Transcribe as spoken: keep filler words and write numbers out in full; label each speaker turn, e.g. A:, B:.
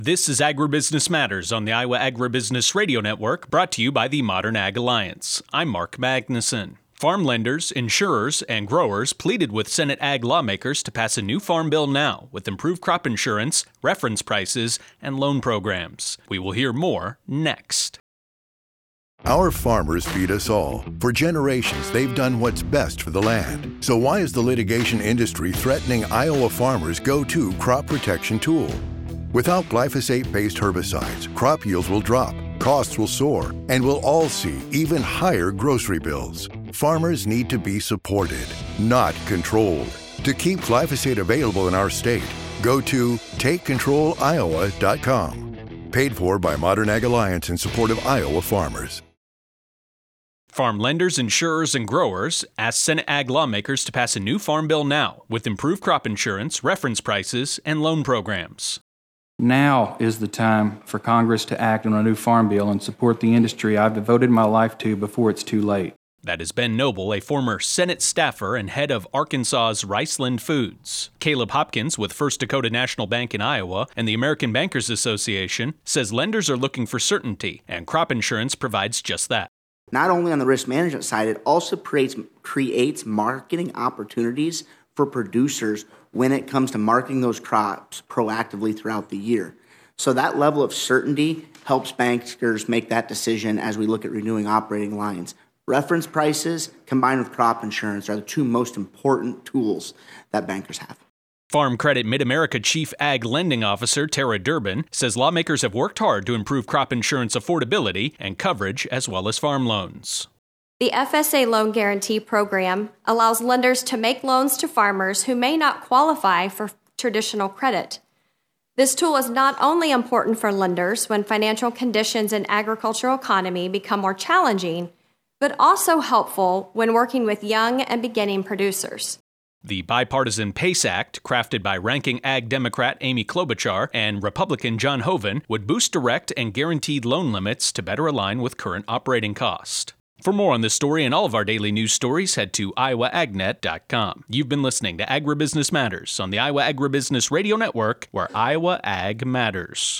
A: This is Agribusiness Matters on the Iowa Agribusiness Radio Network, brought to you by the Modern Ag Alliance. I'm Mark Magnuson. Farm lenders, insurers, and growers pleaded with Senate ag lawmakers to pass a new farm bill now with improved crop insurance, reference prices, and loan programs. We will hear more next.
B: Our farmers feed us all. For generations, they've done what's best for the land. So why is the litigation industry threatening Iowa farmers' go-to crop protection tool? Without glyphosate-based herbicides, crop yields will drop, costs will soar, and we'll all see even higher grocery bills. Farmers need to be supported, not controlled. To keep glyphosate available in our state, go to take control iowa dot com. Paid for by Modern Ag Alliance in support of Iowa farmers.
A: Farm lenders, insurers, and growers asked Senate ag lawmakers to pass a new farm bill now with improved crop insurance, reference prices, and loan programs.
C: Now is the time for Congress to act on a new farm bill and support the industry I've devoted my life to before it's too late.
A: That is Ben Noble, a former Senate staffer and head of Arkansas's Riceland Foods. Caleb Hopkins with First Dakota National Bank in Iowa and the American Bankers Association says lenders are looking for certainty, and crop insurance provides just that.
D: Not only on the risk management side, it also creates, creates marketing opportunities for producers when it comes to marketing those crops proactively throughout the year. So that level of certainty helps bankers make that decision as we look at renewing operating lines. Reference prices combined with crop insurance are the two most important tools that bankers have.
A: Farm Credit Mid-America Chief Ag Lending Officer Tara Durbin says lawmakers have worked hard to improve crop insurance affordability and coverage as well as farm loans.
E: The F S A Loan Guarantee Program allows lenders to make loans to farmers who may not qualify for traditional credit. This tool is not only important for lenders when financial conditions in agricultural economy become more challenging, but also helpful when working with young and beginning producers.
A: The bipartisan PACE Act, crafted by ranking ag Democrat Amy Klobuchar and Republican John Hoeven, would boost direct and guaranteed loan limits to better align with current operating cost. For more on this story and all of our daily news stories, head to iowa ag net dot com. You've been listening to Agribusiness Matters on the Iowa Agribusiness Radio Network, where Iowa Ag matters.